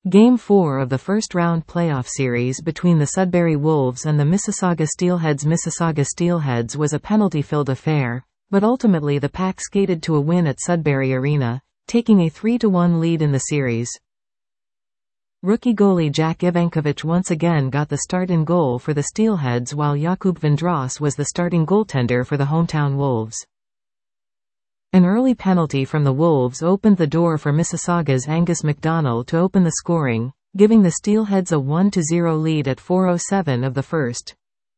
Game 4 of the first-round playoff series between the Sudbury Wolves and the Mississauga Steelheads. Mississauga Steelheads was a penalty-filled affair, but ultimately the Pack skated to a win at Sudbury Arena, taking a 3-1 lead in the series. Rookie goalie Jack Ivankovic once again got the start in goal for the Steelheads, while Jakub Vendras was the starting goaltender for the hometown Wolves. An early penalty from the Wolves opened the door for Mississauga's Angus MacDonald to open the scoring, giving the Steelheads a 1-0 lead at 4:07 of the first.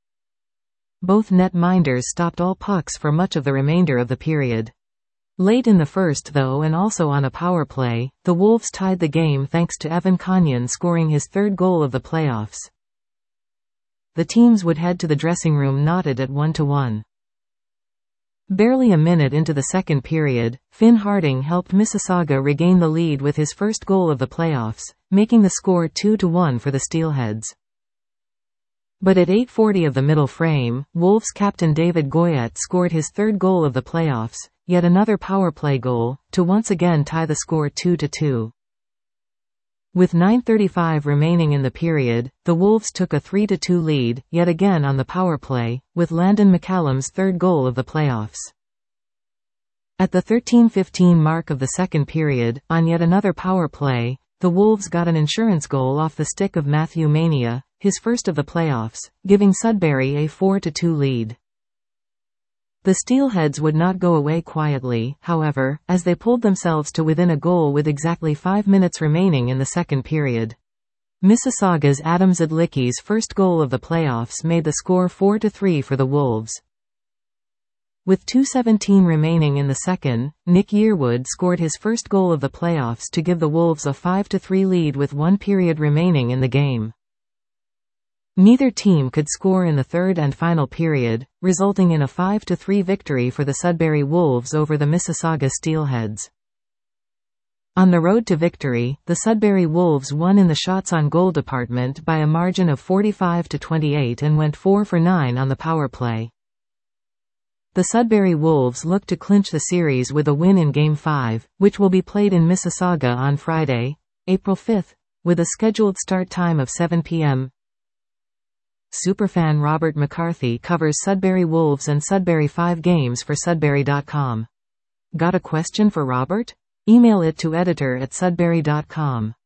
Both net-minders stopped all pucks for much of the remainder of the period. Late in the first though, and also on a power play, the Wolves tied the game thanks to Evan Conyon scoring his third goal of the playoffs. The teams would head to the dressing room knotted at 1-1. Barely a minute into the second period, Finn Harding helped Mississauga regain the lead with his first goal of the playoffs, making the score 2-1 for the Steelheads. But at 8:40 of the middle frame, Wolves captain David Goyette scored his third goal of the playoffs, yet another power play goal, to once again tie the score 2-2. With 9:35 remaining in the period, the Wolves took a 3-2 lead, yet again on the power play, with Landon McCallum's third goal of the playoffs. At the 13:15 mark of the second period, on yet another power play, the Wolves got an insurance goal off the stick of Matthew Mania, his first of the playoffs, giving Sudbury a 4-2 lead. The Steelheads would not go away quietly, however, as they pulled themselves to within a goal with exactly 5 minutes remaining in the second period. Mississauga's Adam Zadlicki's first goal of the playoffs made the score 4-3 for the Wolves. With 2:17 remaining in the second, Nick Yearwood scored his first goal of the playoffs to give the Wolves a 5-3 lead with 1 period remaining in the game. Neither team could score in the third and final period, resulting in a 5-3 victory for the Sudbury Wolves over the Mississauga Steelheads. On the road to victory, the Sudbury Wolves won in the shots on goal department by a margin of 45-28 and went 4 for 9 on the power play. The Sudbury Wolves look to clinch the series with a win in Game 5, which will be played in Mississauga on Friday, April 5, with a scheduled start time of 7 p.m. Superfan Robert McCarthy covers Sudbury Wolves and Sudbury 5 games for Sudbury.com. Got a question for Robert? Email it to editor@sudbury.com.